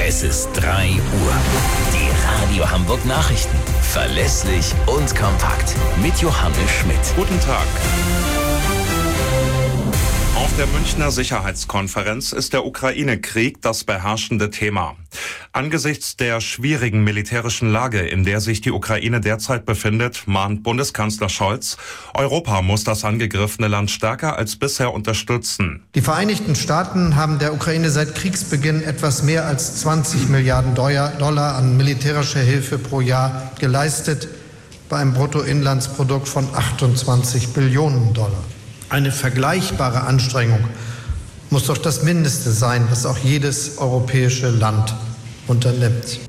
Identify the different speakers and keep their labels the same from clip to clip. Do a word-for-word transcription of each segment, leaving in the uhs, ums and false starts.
Speaker 1: Es ist drei Uhr. Die Radio Hamburg Nachrichten. Verlässlich und kompakt. Mit Johannes Schmidt.
Speaker 2: Guten Tag. Auf der Münchner Sicherheitskonferenz ist der Ukraine-Krieg das beherrschende Thema. Angesichts der schwierigen militärischen Lage, in der sich die Ukraine derzeit befindet, mahnt Bundeskanzler Scholz, Europa muss das angegriffene Land stärker als bisher unterstützen.
Speaker 3: Die Vereinigten Staaten haben der Ukraine seit Kriegsbeginn etwas mehr als zwanzig Milliarden Dollar an militärischer Hilfe pro Jahr geleistet, bei einem Bruttoinlandsprodukt von achtundzwanzig Billionen Dollar. Eine vergleichbare Anstrengung muss doch das Mindeste sein, was auch jedes europäische Land unternimmt.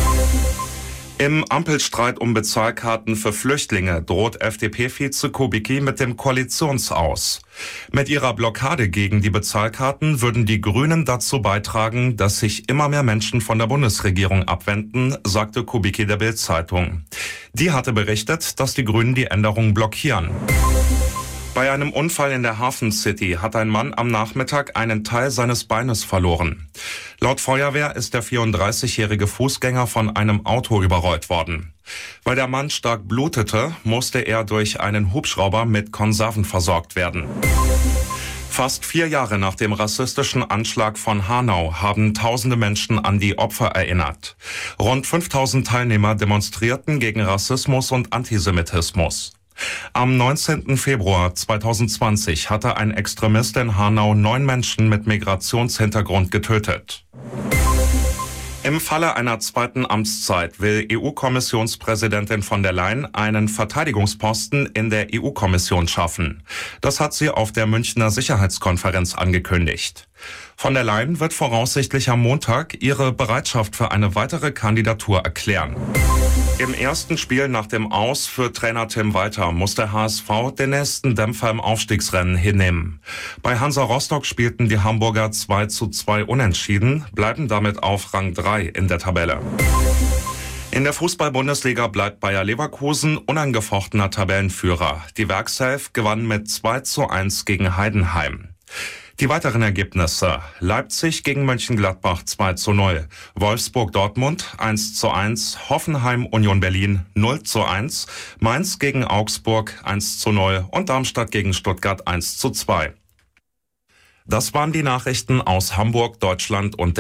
Speaker 2: Im Ampelstreit um Bezahlkarten für Flüchtlinge droht F D P-Vize Kubicki mit dem Koalitionsaus. Mit ihrer Blockade gegen die Bezahlkarten würden die Grünen dazu beitragen, dass sich immer mehr Menschen von der Bundesregierung abwenden, sagte Kubicki der Bild-Zeitung. Die hatte berichtet, dass die Grünen die Änderung blockieren. Bei einem Unfall in der Hafen City hat ein Mann am Nachmittag einen Teil seines Beines verloren. Laut Feuerwehr ist der vierunddreißigjährige Fußgänger von einem Auto überrollt worden. Weil der Mann stark blutete, musste er durch einen Hubschrauber mit Konserven versorgt werden. Fast vier Jahre nach dem rassistischen Anschlag von Hanau haben tausende Menschen an die Opfer erinnert. Rund fünftausend Teilnehmer demonstrierten gegen Rassismus und Antisemitismus. Am neunzehnten Februar zweitausendzwanzig hatte ein Extremist in Hanau neun Menschen mit Migrationshintergrund getötet. Im Falle einer zweiten Amtszeit will E U-Kommissionspräsidentin von der Leyen einen Verteidigungsposten in der E U-Kommission schaffen. Das hat sie auf der Münchner Sicherheitskonferenz angekündigt. Von der Leyen wird voraussichtlich am Montag ihre Bereitschaft für eine weitere Kandidatur erklären. Im ersten Spiel nach dem Aus für Trainer Tim Walter muss der H S V den nächsten Dämpfer im Aufstiegsrennen hinnehmen. Bei Hansa Rostock spielten die Hamburger zwei zu zwei unentschieden, bleiben damit auf Rang drei in der Tabelle. In der Fußball-Bundesliga bleibt Bayer Leverkusen unangefochtener Tabellenführer. Die Werkself gewann mit zwei zu eins gegen Heidenheim. Die weiteren Ergebnisse: Leipzig gegen Mönchengladbach zwei zu null, Wolfsburg-Dortmund eins zu eins, Hoffenheim-Union Berlin null zu eins, Mainz gegen Augsburg eins zu null und Darmstadt gegen Stuttgart eins zu zwei. Das waren die Nachrichten aus Hamburg, Deutschland und der